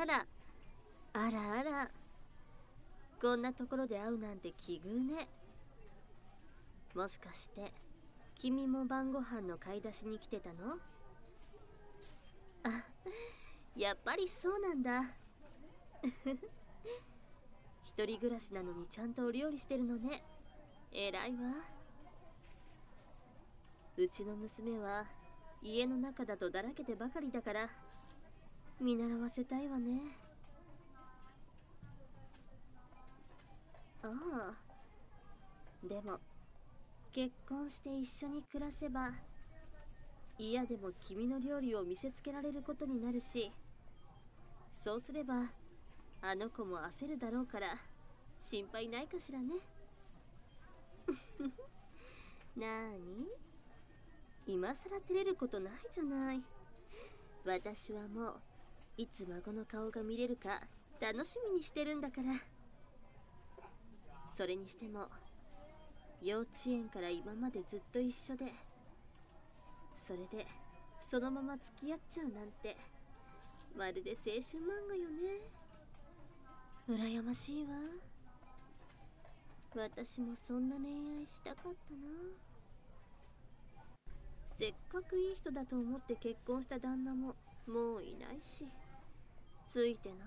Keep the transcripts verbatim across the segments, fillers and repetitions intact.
あら、あらあら、こんなところで会うなんて奇遇ね。もしかして君も晩ご飯の買い出しに来てたの？あ、やっぱりそうなんだ。一人暮らしなのにちゃんとお料理してるのね。偉いわ。うちの娘は家の中だとだらけてばかりだから見習わせたいわね。ああ、でも結婚して一緒に暮らせば嫌でも君の料理を見せつけられることになるし、そうすればあの子も焦るだろうから心配ないかしらね。なーに、今さら照れることないじゃない。私はもういつ孫の顔が見れるか楽しみにしてるんだから。それにしても幼稚園から今までずっと一緒で、それでそのまま付き合っちゃうなんてまるで青春漫画よね。羨ましいわ。私もそんな恋愛したかったな。せっかくいい人だと思って結婚した旦那ももういないし、ついてない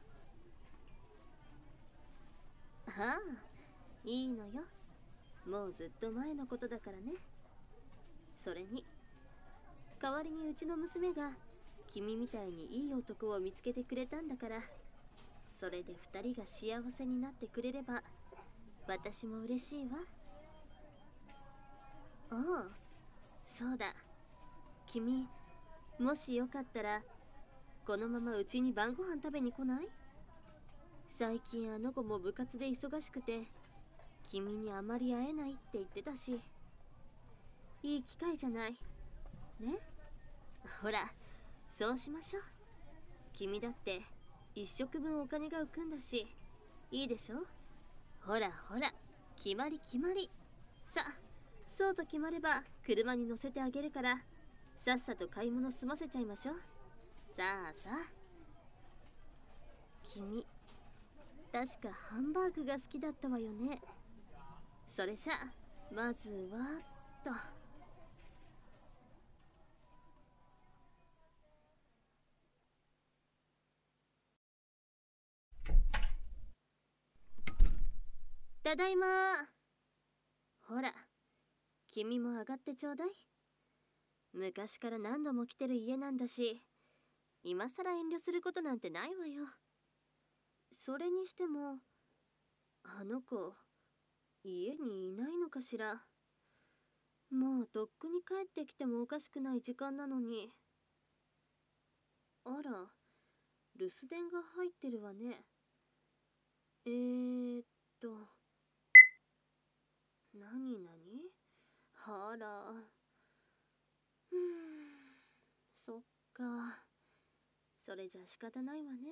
わ。ああ、いいのよ。もうずっと前のことだからね。それに代わりにうちの娘が君みたいにいい男を見つけてくれたんだから、それで二人が幸せになってくれれば私も嬉しいわ。ああ、そうだ。君、もしよかったらこのままうちに晩ご飯食べに来ない？最近あの子も部活で忙しくて君にあまり会えないって言ってたし、いい機会じゃないね。ほら、そうしましょう。君だって一食分お金が浮くんだし、いいでしょ。ほらほら、決まり決まり。さあ、そうと決まれば車に乗せてあげるから、さっさと買い物済ませちゃいましょう。さあさあ。君、確かハンバーグが好きだったわよね。それじゃあまずはと。ただいま。ほら、君も上がってちょうだい。昔から何度も来てる家なんだし、今さら遠慮することなんてないわよ。それにしてもあの子家にいないのかしら。もうとっくに帰ってきてもおかしくない時間なのに。あら、留守電が入ってるわね。えーっとなになに、あら、うーん、そっか、それじゃ仕方ないわね。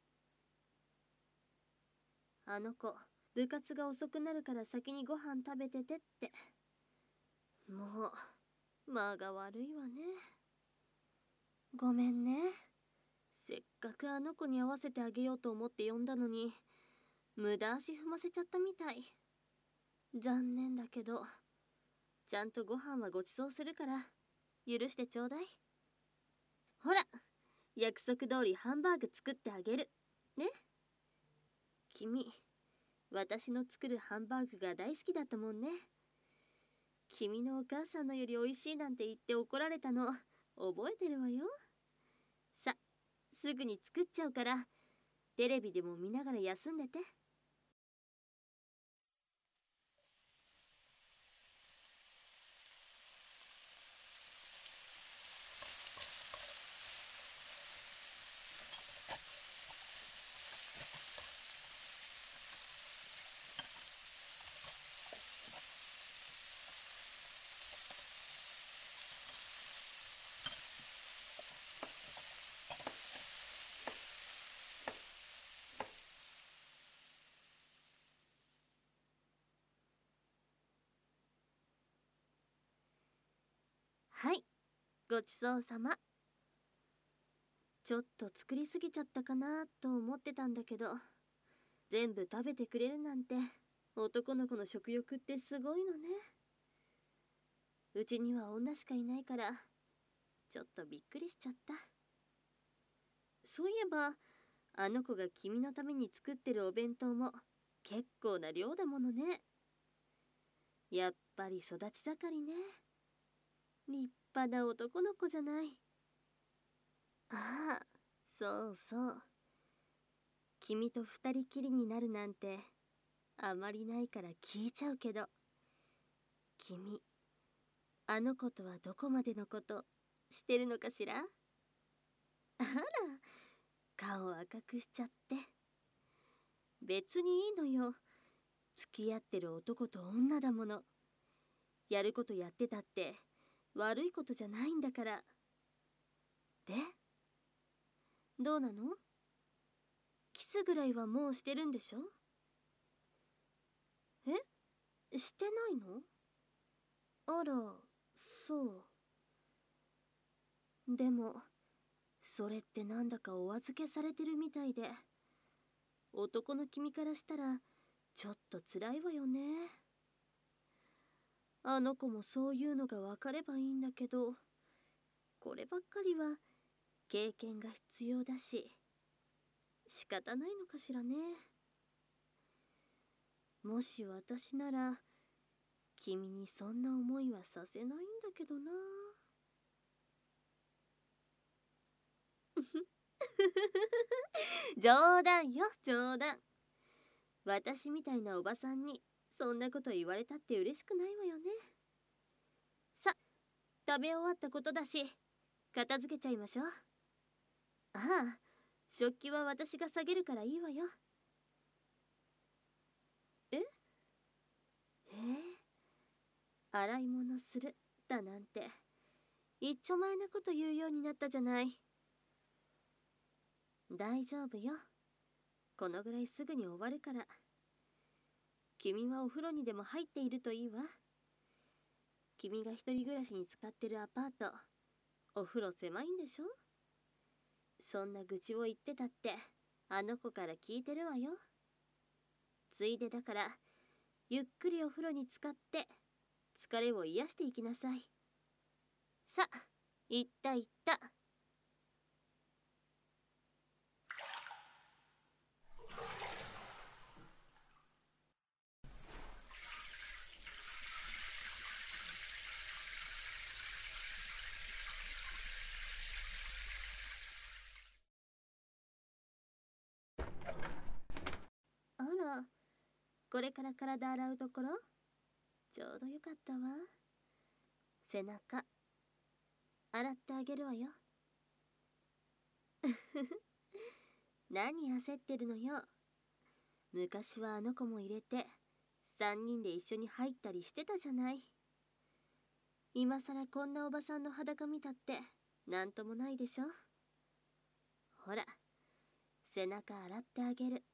あの子、部活が遅くなるから先にご飯食べててって。もう間が悪いわね。ごめんね。せっかくあの子に会わせてあげようと思って呼んだのに、無駄足踏ませちゃったみたい。残念だけど、ちゃんとご飯はごちそうするから許してちょうだい。ほら、約束通りハンバーグ作ってあげるね。君、私の作るハンバーグが大好きだったもんね。君のお母さんのより美味しいなんて言って怒られたの覚えてるわよ。さ、すぐに作っちゃうからテレビでも見ながら休んでて。はい、ごちそうさま。 ちょっと作りすぎちゃったかなと思ってたんだけど、全部食べてくれるなんて男の子の食欲ってすごいのね。うちには女しかいないからちょっとびっくりしちゃった。そういえばあの子が君のために作ってるお弁当も結構な量だものね。やっぱり育ち盛りね。立派な男の子じゃない。ああ、そうそう。君と二人きりになるなんてあまりないから聞いちゃうけど、君、あの子とはどこまでのことしてるのかしら？あら、顔赤くしちゃって。別にいいのよ。付き合ってる男と女だもの。やることやってたって悪いことじゃないんだから。で、どうなの？キスぐらいはもうしてるんでしょ？え？してないの？あら、そう。でも、それってなんだかお預けされてるみたいで、男の君からしたらちょっと辛いわよね。あの子もそういうのが分かればいいんだけど、こればっかりは経験が必要だし、仕方ないのかしらね。もし私なら君にそんな思いはさせないんだけどな。冗談よ、冗談。私みたいなおばさんにそんなこと言われたって嬉しくないわよね。さ、食べ終わったことだし片付けちゃいましょう。ああ、食器は私が下げるからいいわよ。え？へえ、洗い物するだなんて一丁前なこと言うようになったじゃない。大丈夫よ。このぐらいすぐに終わるから。君はお風呂にでも入っているといいわ。君が一人暮らしに使ってるアパート、お風呂狭いんでしょ？そんな愚痴を言ってたってあの子から聞いてるわよ。ついでだからゆっくりお風呂に浸かって疲れを癒していきなさい。さ、行った行った。あら、これから体洗うところ？ちょうどよかったわ。背中洗ってあげるわよ。何焦ってるのよ。昔はあの子も入れてさんにんで一緒に入ったりしてたじゃない。今さらこんなおばさんの裸見たってなんともないでしょ。ほら、背中洗ってあげる。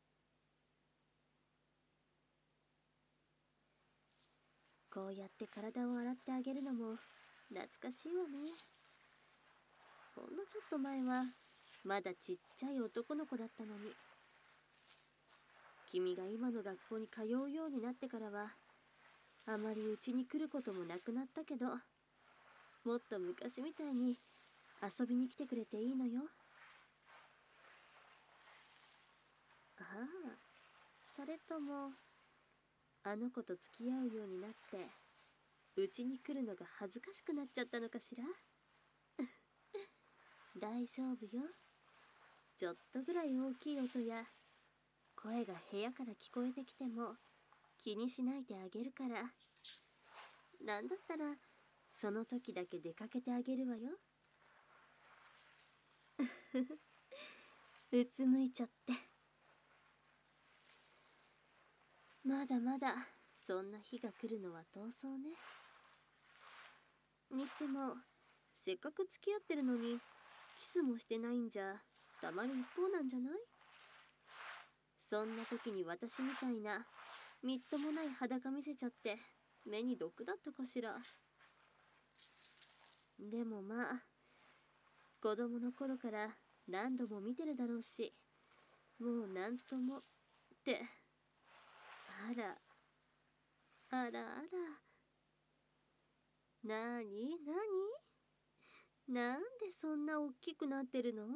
こうやって体を洗ってあげるのも懐かしいわね。ほんのちょっと前はまだちっちゃい男の子だったのに。君が今の学校に通うようになってからはあまりうちに来ることもなくなったけど、もっと昔みたいに遊びに来てくれていいのよ。ああ、それともあの子と付き合うようになってうちに来るのが恥ずかしくなっちゃったのかしら。大丈夫よ。ちょっとぐらい大きい音や声が部屋から聞こえてきても気にしないであげるから。なんだったらその時だけ出かけてあげるわよ。うつむいちゃって。まだまだそんな日が来るのは遠そうね。にしてもせっかく付き合ってるのにキスもしてないんじゃたまる一方なんじゃない？そんな時に私みたいなみっともない裸見せちゃって目に毒だったかしら。でもまあ子供の頃から何度も見てるだろうし、もうなんともって。あら、あらあら。なになに、なんでそんな大きくなってるの？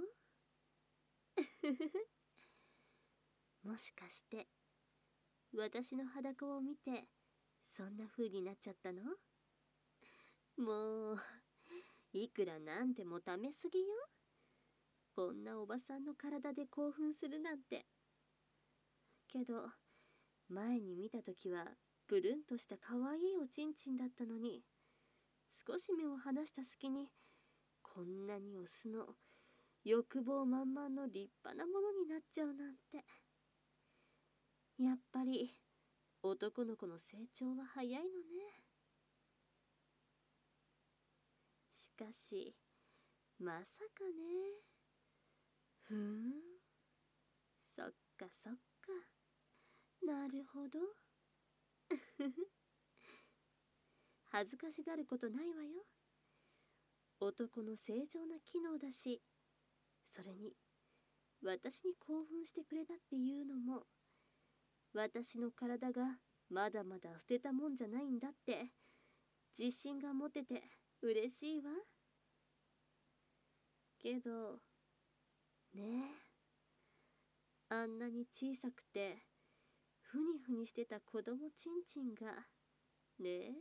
もしかして私の裸を見てそんな風になっちゃったの？もういくらなんでもためすぎよ。こんなおばさんの体で興奮するなんて。けど前に見た時はプルンとした可愛いおちんちんだったのに、少し目を離した隙にこんなにオスの欲望満々の立派なものになっちゃうなんて。やっぱり男の子の成長は早いのね。しかしまさかね。ふーん、そっかそっか、なるほど。恥ずかしがることないわよ。男の正常な機能だし、それに私に興奮してくれたっていうのも、私の体がまだまだ捨てたもんじゃないんだって自信が持てて嬉しいわ。けどねえ、あんなに小さくてふにふにしてた子供ちんちんがね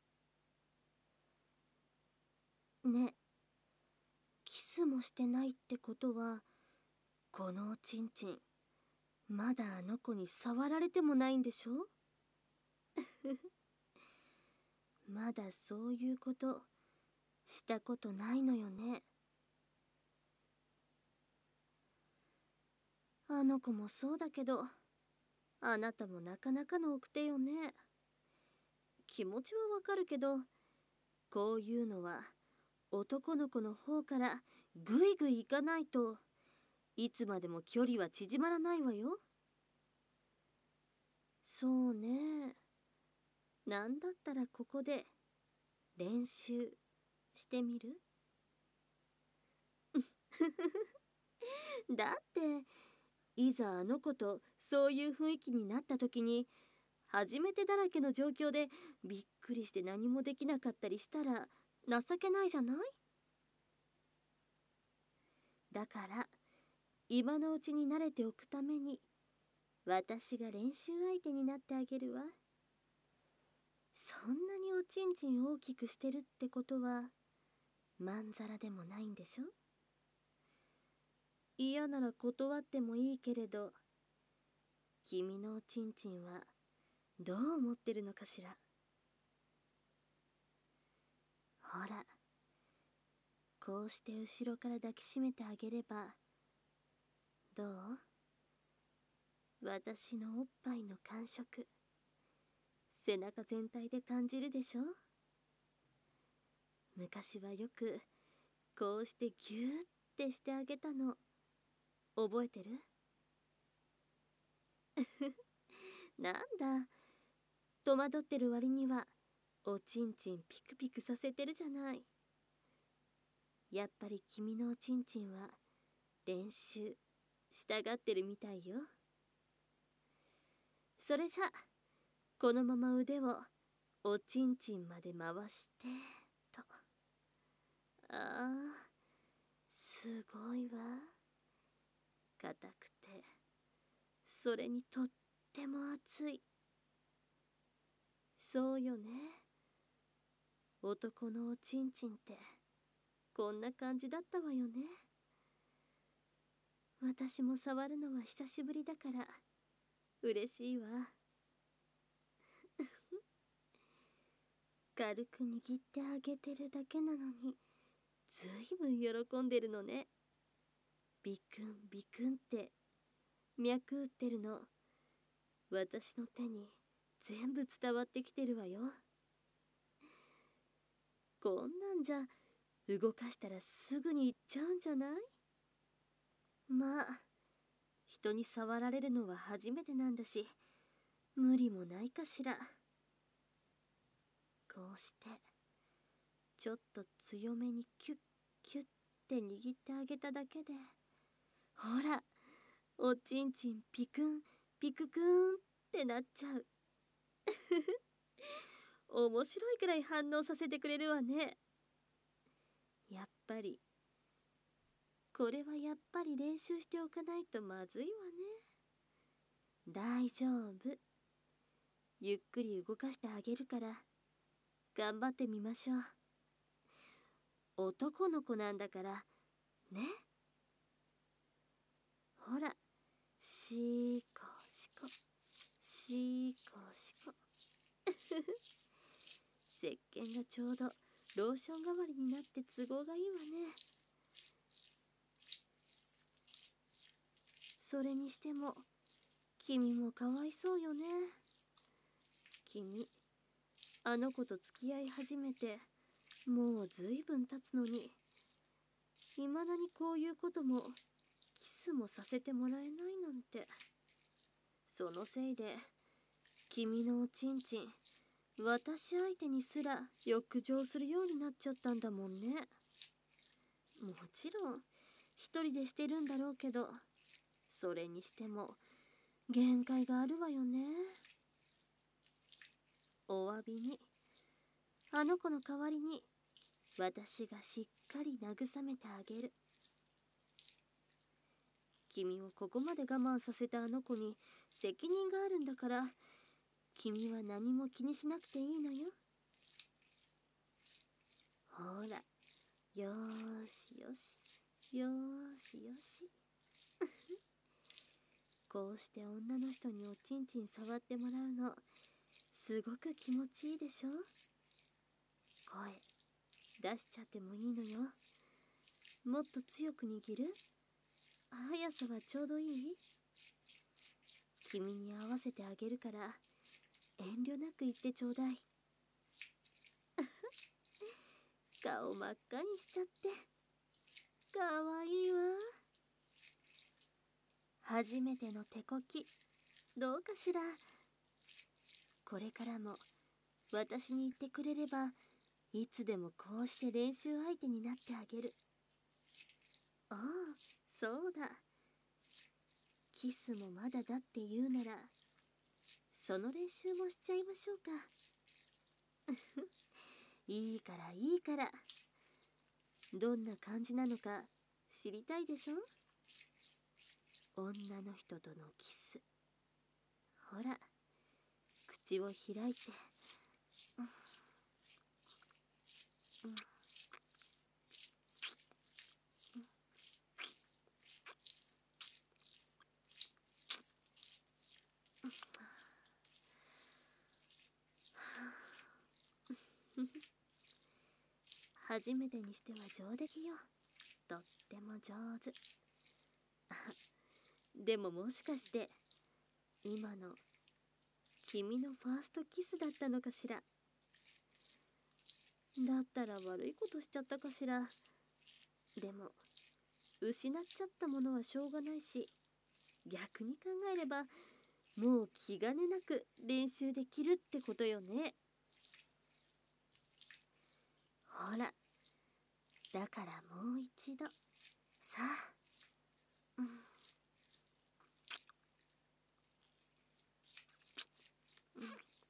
え。ね、キスもしてないってことは、このおちんちんまだあの子に触られてもないんでしょ？まだそういうことしたことないのよね。あの子もそうだけど、あなたもなかなかの奥手よね。気持ちはわかるけど、こういうのは男の子の方からぐいぐいいかないといつまでも距離は縮まらないわよ。そうね。なんだったらここで練習してみる？だっていざあの子とそういう雰囲気になった時に、初めてだらけの状況でびっくりして何もできなかったりしたら情けないじゃない？だから今のうちに慣れておくために私が練習相手になってあげるわ。そんなにおちんちん大きくしてるってことはまんざらでもないんでしょ？嫌なら断ってもいいけれど、君のおちんちんはどう思ってるのかしら。ほら、こうして後ろから抱きしめてあげればどう？私のおっぱいの感触、背中全体で感じるでしょ？昔はよくこうしてギューってしてあげたの覚えてる？なんだ、戸惑ってる割にはおちんちんピクピクさせてるじゃない。やっぱり君のおちんちんは練習したがってるみたいよ。それじゃこのまま腕をおちんちんまで回してと。ああ、すごいわ。硬くてそれにとっても熱い。そうよね、男のおちんちんってこんな感じだったわよね。私も触るのは久しぶりだから嬉しいわ。軽く握ってあげてるだけなのにずいぶん喜んでるのね。ビクンビクンって脈打ってるの私の手に全部伝わってきてるわよ。こんなんじゃ動かしたらすぐに行っちゃうんじゃない？まあ人に触られるのは初めてなんだし無理もないかしら。こうしてちょっと強めにキュッキュッて握ってあげただけで、ほら、おちんちんピクンピククーンってなっちゃう。面白いくらい反応させてくれるわね。やっぱりこれはやっぱり練習しておかないとまずいわね。大丈夫。ゆっくり動かしてあげるから頑張ってみましょう。男の子なんだからね。ほら、しこしこしこしこ。石鹸がちょうどローション代わりになって都合がいいわね。それにしても君もかわいそうよね。君、あの子と付き合い始めてもうずいぶん経つのに、いまだにこういうこともキスもさせてもらえないなんて。そのせいで君のおちんちん、私相手にすら浴場するようになっちゃったんだもんね。もちろん一人でしてるんだろうけど、それにしても限界があるわよね。お詫びに、あの子の代わりに私がしっかり慰めてあげる。君をここまで我慢させたあの子に責任があるんだから、君は何も気にしなくていいのよ。ほら、よーしよしよーしよし。こうして女の人におちんちん触ってもらうのすごく気持ちいいでしょ。声出しちゃってもいいのよ。もっと強く握る？速さはちょうどいい？君に合わせてあげるから遠慮なく言ってちょうだい。顔真っ赤にしちゃってかわいいわ。初めての手こきどうかしら。これからも私に言ってくれればいつでもこうして練習相手になってあげる。ああ、そうだ。キスもまだだって言うならその練習もしちゃいましょうか。いいからいいから。どんな感じなのか知りたいでしょ。女の人とのキス。ほら、口を開いて、うんうん、初めてにしては上出来よ。とっても上手。あ、でももしかして今の君のファーストキスだったのかしら。だったら悪いことしちゃったかしら。でも失っちゃったものはしょうがないし、逆に考えればもう気兼ねなく練習できるってことよね。ほら、だからもう一度さあ、うん、うん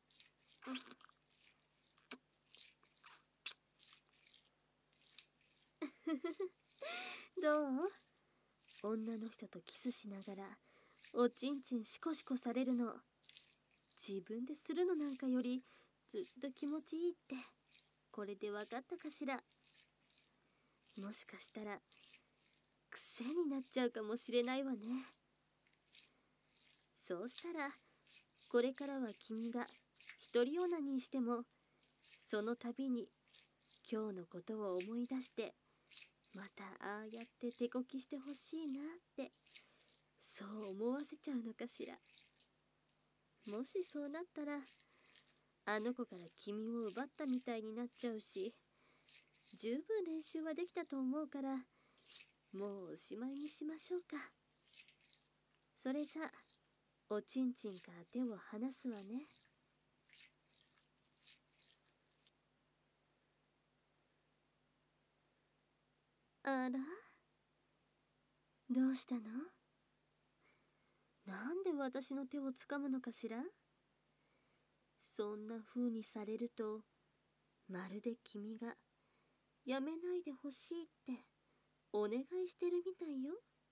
うん、どう？女の人とキスしながらおちんちんシコシコされるの、自分でするのなんかよりずっと気持ちいいってこれで分かったかしら。もしかしたら癖になっちゃうかもしれないわね。そうしたらこれからは君が一人オナニーしてもその度に今日のことを思い出してまたああやって手こきしてほしいなってそう思わせちゃうのかしら。もしそうなったらあの子から君を奪ったみたいになっちゃうし、十分練習はできたと思うからもうおしまいにしましょうか。それじゃおちんちんから手を離すわね。 あら、どうしたの？なんで私の手をつかむのかしら？そんな風にされると、まるで君がやめないでほしいってお願いしてるみたいよ。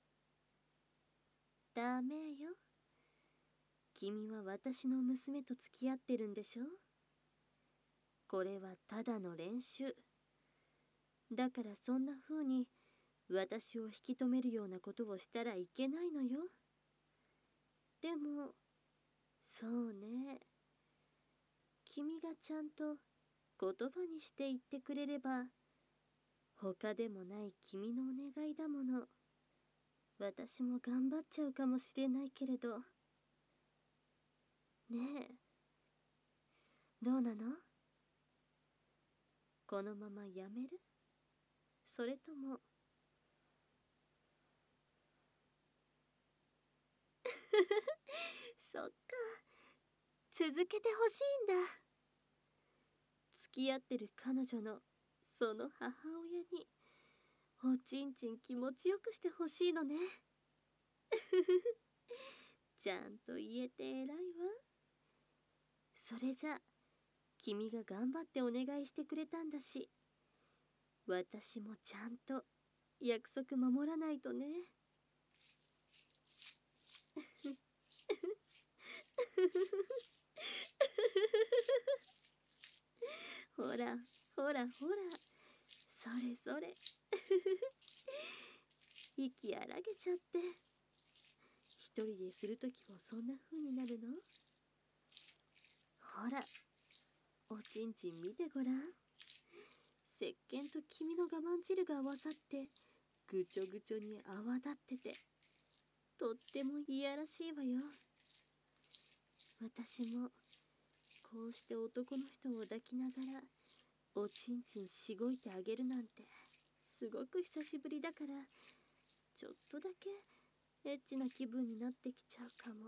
ダメよ。君は私の娘と付き合ってるんでしょ？これはただの練習。だからそんな風に私を引き止めるようなことをしたらいけないのよ。でも、そうね。君がちゃんと言葉にして言ってくれれば、他でもない君のお願いだもの。私も頑張っちゃうかもしれないけれど。ねえ、どうなの？このままやめる？それともそっか、続けてほしいんだ。付き合ってる彼女のその母親におちんちん気持ちよくしてほしいのね。ちゃんと言えて偉いわ。それじゃ君が頑張ってお願いしてくれたんだし、私もちゃんと約束守らないとね。ほらほらほら、それそれ。息荒げちゃって。一人でするときもそんな風になるの？ほら、おちんちん見てごらん。石鹸と君の我慢汁が合わさってぐちょぐちょに泡立ってて、とってもいやらしいわよ。私もこうして男の人を抱きながらおちんちんしごいてあげるなんてすごく久しぶりだから、ちょっとだけエッチな気分になってきちゃうかも。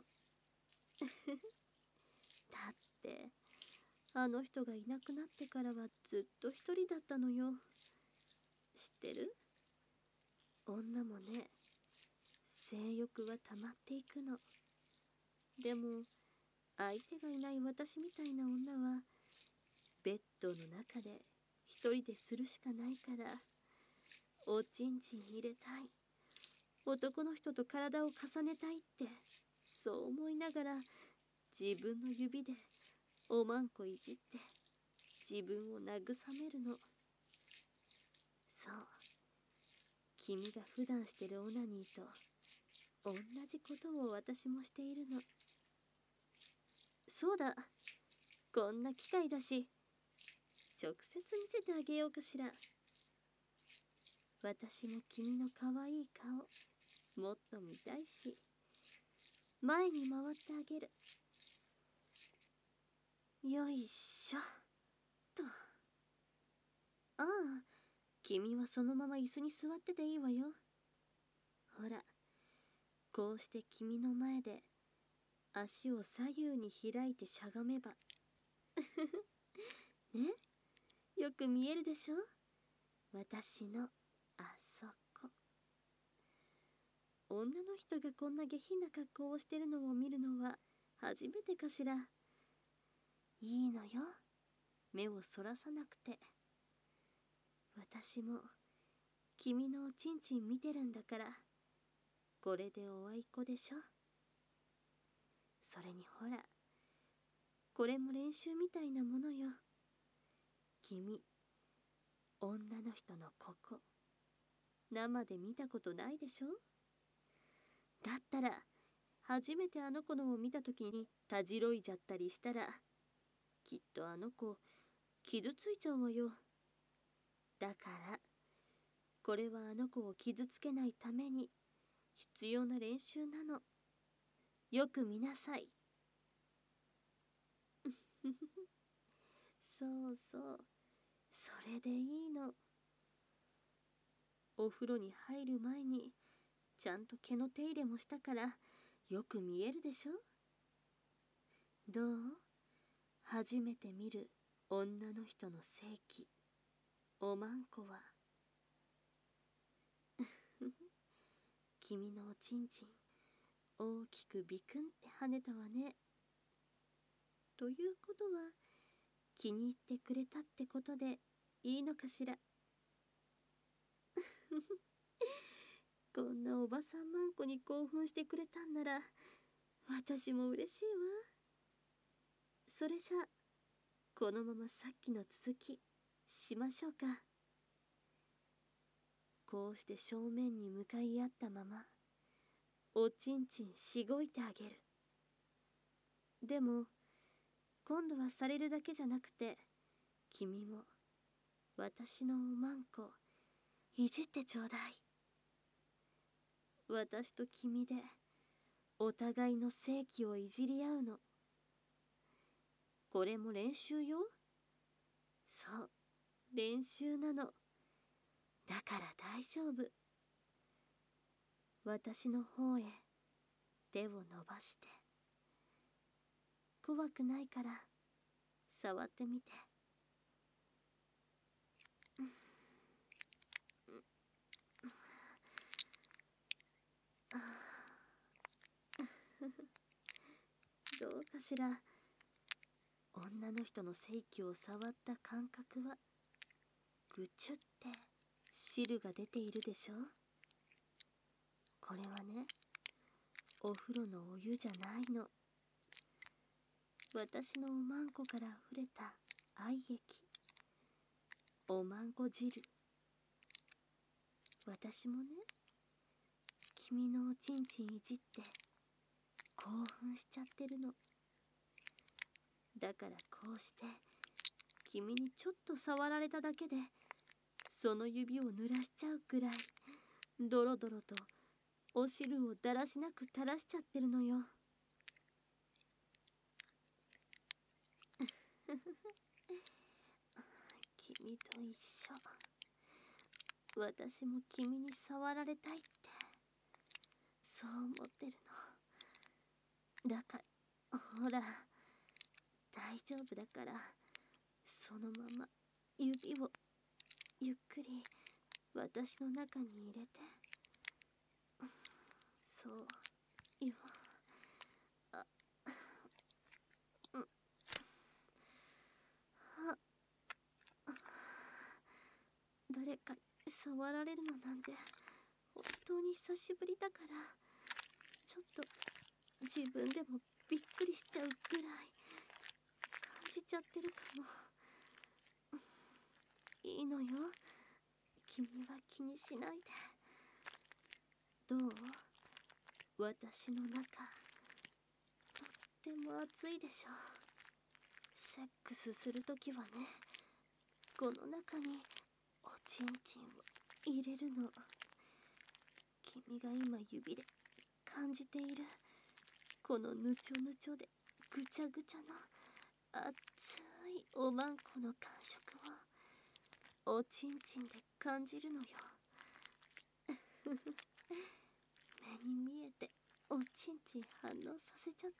だってあの人がいなくなってからはずっと一人だったのよ。知ってる？女もね、性欲は溜まっていくの。でも相手がいない私みたいな女はベッドの中で一人でするしかないから、おちんちん入れたい、男の人と体を重ねたいって、そう思いながら自分の指でおまんこいじって自分を慰めるの。そう、君が普段してるオナニーと同じことを私もしているの。そうだ、こんな機会だし直接見せてあげようかしら。私も君の可愛い顔もっと見たいし、前に回ってあげる。よいしょと。ああ、君はそのまま椅子に座ってていいわよ。ほら、こうして君の前で足を左右に開いてしゃがめばね、よく見えるでしょ、私のあそこ。女の人がこんな下品な格好をしてるのを見るのは初めてかしら。いいのよ、目をそらさなくて。私も君のおちんちん見てるんだから、これでおあいこでしょ。それにほら、これも練習みたいなものよ。君、女の人のここ生で見たことないでしょ。だったら初めてあの子のを見た時にたじろいじゃったりしたら、きっとあの子傷ついちゃうわよ。だからこれはあの子を傷つけないために必要な練習なの。よく見なさい。そうそう、それでいいの。お風呂に入る前にちゃんと毛の手入れもしたからよく見えるでしょ。どう？初めて見る女の人の性器、おまんこは。 君のおちんちん大きくビクンって跳ねたわね。ということは気に入ってくれたってことでいいのかしら。こんなおばさんまんこに興奮してくれたんなら私も嬉しいわ。それじゃこのままさっきの続きしましょうか。こうして正面に向かい合ったままおちんちんしごいてあげる。でも今度はされるだけじゃなくて君も私のおまんこいじってちょうだい。私と君でお互いの性器をいじり合うの。これも練習よ。そう、練習なの。だから大丈夫。私の方へ手を伸ばして。怖くないから触ってみて。どうかしら。女の人の性器を触った感覚はぐちゅって汁が出ているでしょ。これはね、お風呂のお湯じゃないの。私のおまんこから溢れた愛液、おまんこ汁。私もね、君のおちんちんいじって興奮しちゃってるの。だからこうして君にちょっと触られただけでその指を濡らしちゃうくらいドロドロとお汁をだらしなく垂らしちゃってるのよ。君と一緒。私も君に触られたいってそう思ってるの。だからほら大丈夫だからそのまま指をゆっくり私の中に入れて。そうよ。あ、うん、あ、誰かに触られるのなんて本当に久しぶりだからちょっと自分でもびっくりしちゃうぐらい感じちゃってるかも。いいのよ、君は気にしないで。どう？私の中とっても暑いでしょ。セックスするときはね、この中におちんちんを入れるの。君が今指で感じているこのぬちょぬちょでぐちゃぐちゃの熱いおまんこの感触をおちんちんで感じるのよ。目に見えておちんちん反応させちゃって。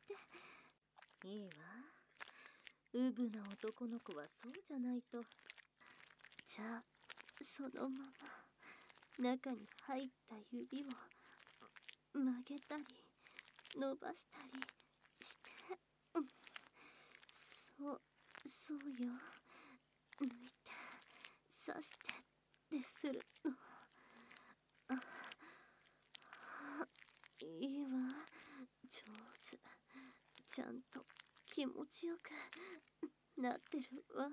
いいわ、うぶな男の子はそうじゃないと。じゃあそのまま中に入った指を曲げたり伸ばしたりして、うん、そうそうよ、抜いて刺してってするの。ああ、いいわ、上手。ちゃんと気持ちよくなってるわよ。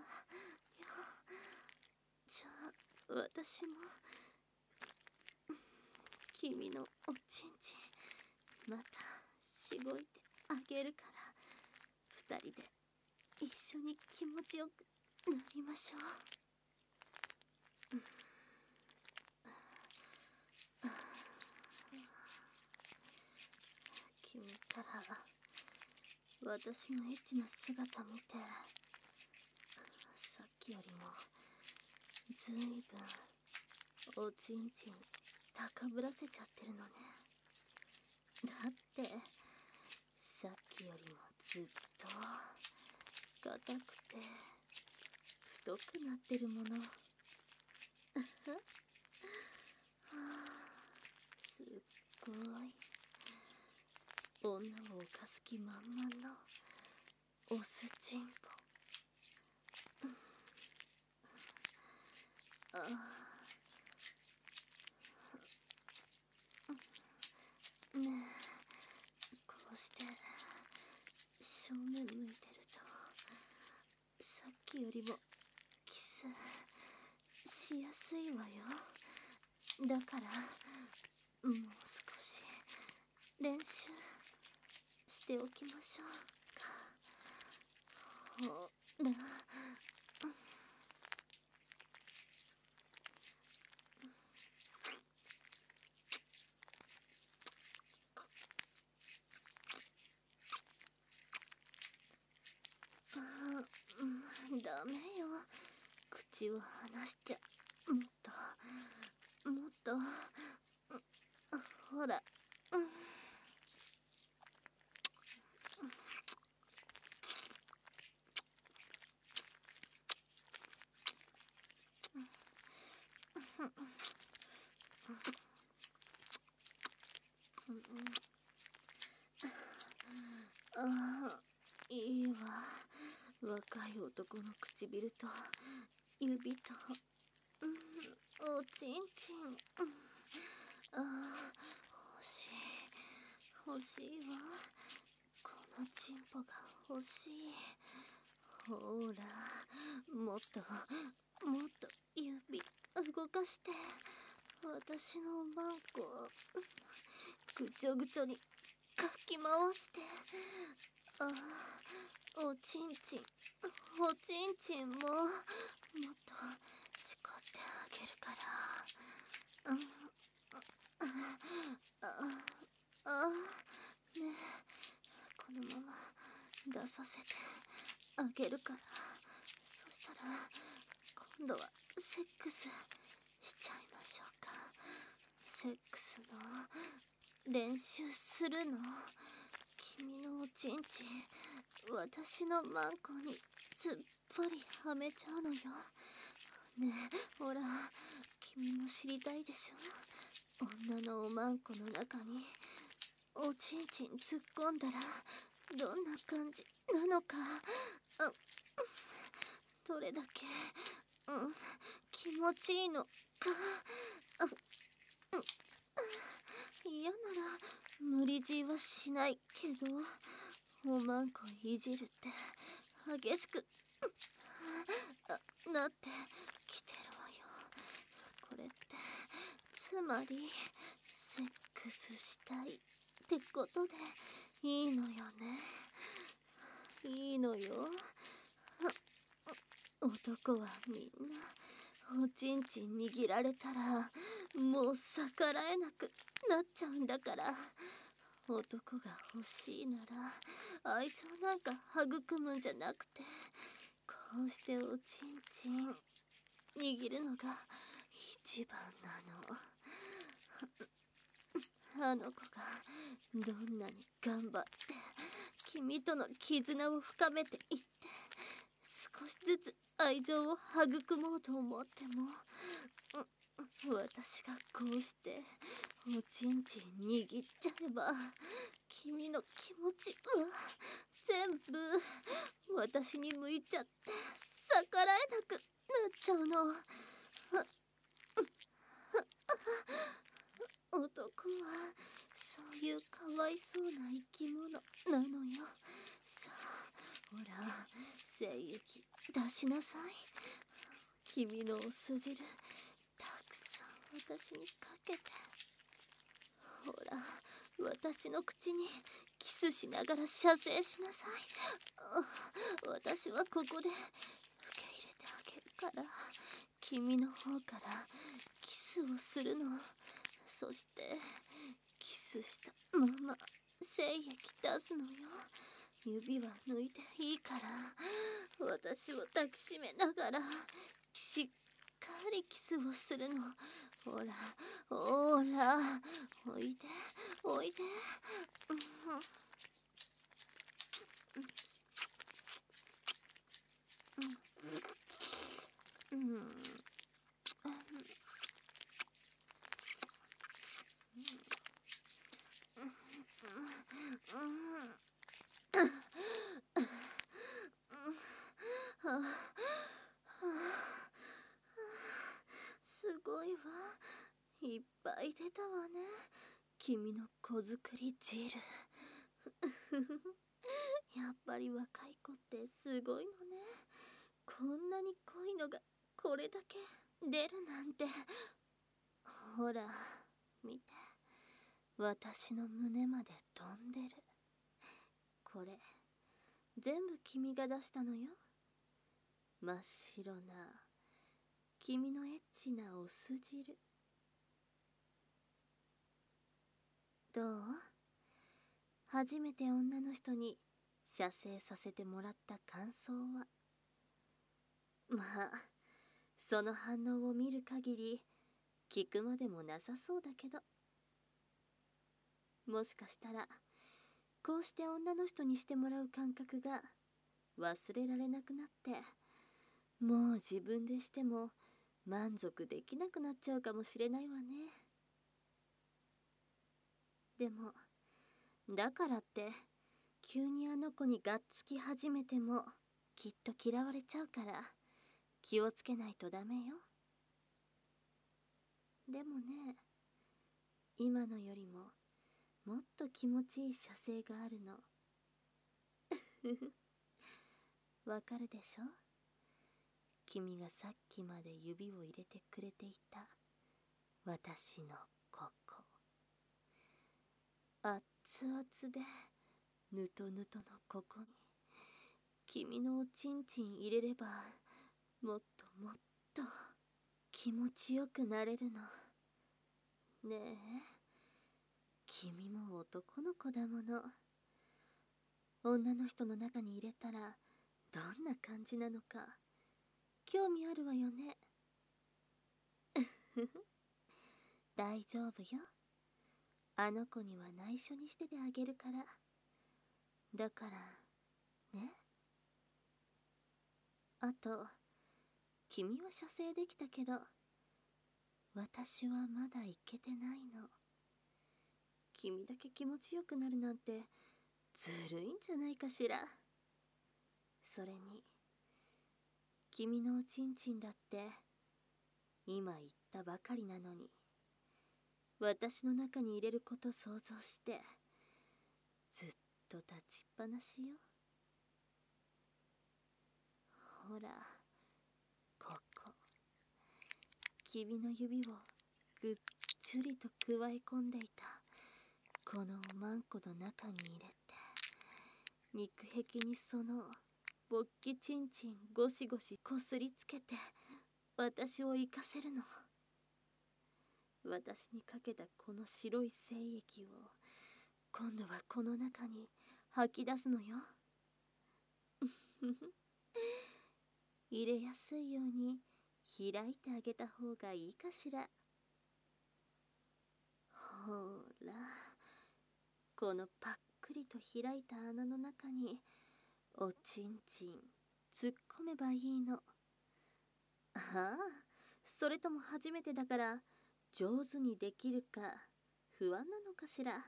じゃあ私も君のおちんちんまたしごいてあげるから二人で一緒に気持ちよくなりましょう。君から私のエッチな姿見てさっきよりもずいぶんおちんちん高ぶらせちゃってるのね。だってさっきよりもずっと硬くて太くなってるもの。はあ、すっご女を犯す気満々のオスチンポ。ああ、ねえ、こうして正面向いてるとさっきよりもキスしやすいわよ。だからもう少し練習しておきましょうか。ほら、うん、ダメよ。口を離しちゃ。もっともっと、ほら、うん、ああ、いいわ。若い男の唇と指と、うん、おちんちん、うん、ああ、欲しい欲しいわ。このチンポが欲しい。ほら、もっともっと指動かして、私のマンコをぐちょぐちょにかき回して。ああ、おちんちんおちんちんももっとしこってあげるから。うん、ああ、ねえ、このまま出させてあげるから。そしたら今度はセックスしちゃいましょうか。セックスの練習するの。君のおちんちん私のマンコにすっぽりはめちゃうのよ。ねえ、ほら、君も知りたいでしょ。女のおまんこの中におちんちん突っ込んだらどんな感じなのか。うん、どれだけ、うん、気持ちいいのか。うん、嫌なら無理強いはしないけど、おまんこいじるって激しくなってきてるわよ。これってつまりセックスしたいってことでいいのよね。いいのよ。男はみんなおちんちん握られたらもう逆らえなくなっちゃうんだから。男が欲しいなら愛情なんか育むんじゃなくて、こうしておちんちん握るのが一番なの。あの子がどんなに頑張って君との絆を深めていって少しずつ愛情を育もうと思っても、私がこうしておちんちん握っちゃえば君の気持ちは全部私に向いちゃって逆らえなくなっちゃうの。男はそういうかわいそうな生き物なのよ。さあ、ほら、精液出しなさい。君のお酢汁たくさん私にかけて。ほら、私の口にキスしながら射精しなさい。私はここで受け入れてあげるから。君の方からキスをするの。そしてキスしたまま精液出すのよ。指は抜いていいから私を抱きしめながらしっかりキスをするの。ほらほら、おいでおいで。うん、うん、うん、うん、 いっぱい出たわね、君の子作り汁。やっぱり若い子ってすごいのね。こんなに濃いのがこれだけ出るなんて。ほら見て、私の胸まで飛んでる。これ全部君が出したのよ。真っ白な君のエッチなお酢汁。どう？初めて女の人に射精させてもらった感想は。まあその反応を見る限り聞くまでもなさそうだけど、もしかしたらこうして女の人にしてもらう感覚が忘れられなくなって、もう自分でしても満足できなくなっちゃうかもしれないわね。でもだからって急にあの子にがっつき始めてもきっと嫌われちゃうから気をつけないとダメよ。でもね、今のよりももっと気持ちいい射精があるの。わかるでしょ？君がさっきまで指を入れてくれていた私のここ。熱々でぬとぬとのここに君のおちんちん入れればもっともっと気持ちよくなれるの。ねえ、君も男の子だもの。女の人の中に入れたらどんな感じなのか興味あるわよね。大丈夫よ。あの子には内緒にしててあげるから。だからね。あと君は射精できたけど私はまだいけてないの。君だけ気持ちよくなるなんてずるいんじゃないかしら。それに君のおちんちんだって今言ったばかりなのに私の中に入れること想像してずっと立ちっぱなしよ。ほらここ、君の指をぐっちゅりとくわえ込んでいたこのおまんこの中に入れて、肉壁にその勃起ちんちんゴシゴシこすりつけて私を生かせるの。私にかけたこの白い精液を今度はこの中に吐き出すのよ。入れやすいように開いてあげた方がいいかしら。ほら、このパックリと開いた穴の中におちんちん突っ込めばいいの。ああ、それとも初めてだから上手にできるか不安なのかしら。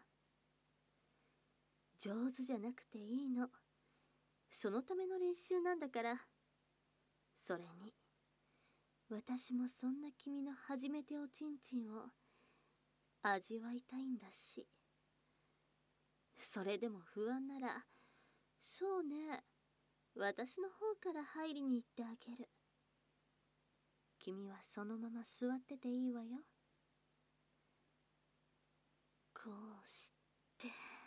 上手じゃなくていいの。そのための練習なんだから。それに私もそんな君の初めておちんちんを味わいたいんだし。それでも不安なら、そうね、私の方から入りに行ってあげる。君はそのまま座ってていいわよ。こうして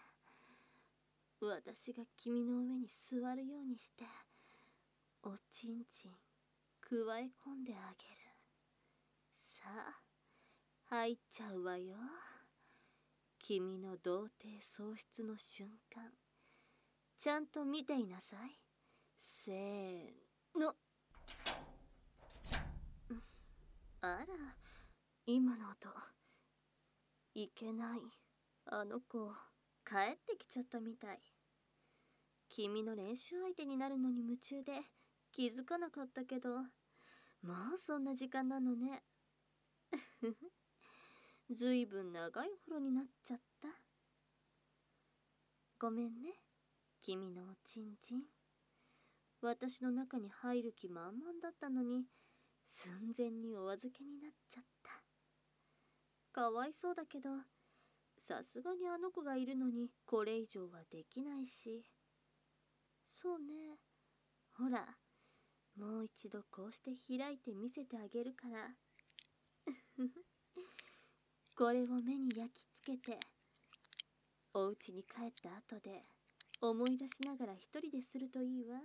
私が君の上に座るようにしておちんちんくわえ込んであげる。さあ入っちゃうわよ。君の童貞喪失の瞬間ちゃんと見ていなさい。せーの。あら、今の音いけない。あの子帰ってきちゃったみたい。君の練習相手になるのに夢中で気づかなかったけど、もうそんな時間なのね。ずいぶん長いお風呂になっちゃった。ごめんね、君のおちんちん。私の中に入る気満々だったのに寸前にお預けになっちゃった。 かわいそうだけど、さすがにあの子がいるのにこれ以上はできないし。そうね。ほら、もう一度こうして開いて見せてあげるから。これを目に焼き付けて、お家に帰った後で思い出しながら一人でするといいわ。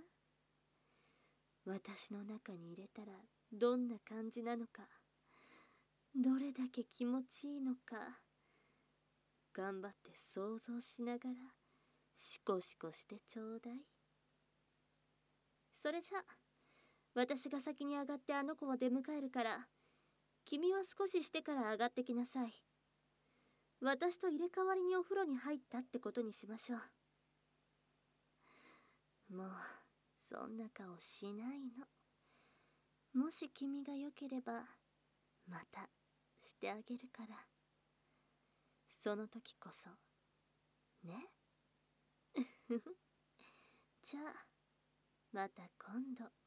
私の中に入れたらどんな感じなのか、どれだけ気持ちいいのか、頑張って想像しながらシコシコしてちょうだい。それじゃ私が先に上がってあの子を出迎えるから、君は少ししてから上がってきなさい。私と入れ替わりにお風呂に入ったってことにしましょう。もうそんな顔しないの。もし君が良ければまたしてあげるから。その時こそね。じゃあまた今度。